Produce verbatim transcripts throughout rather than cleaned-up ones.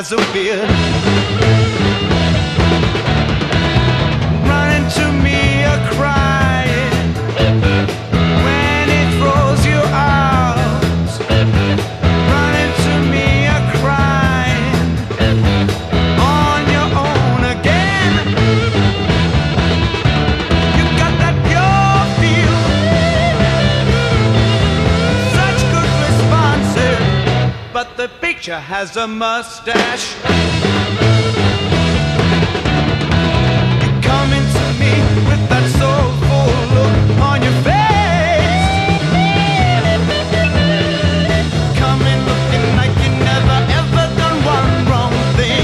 has a beard. Running to me a crying when it throws you out. Running to me a crying on your own again. You got that pure feel, such good responses, but the picture has a mustache. You're coming to me with that soulful look on your face, coming looking like you never ever done one wrong thing.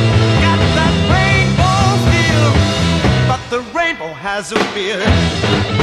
Has a beard.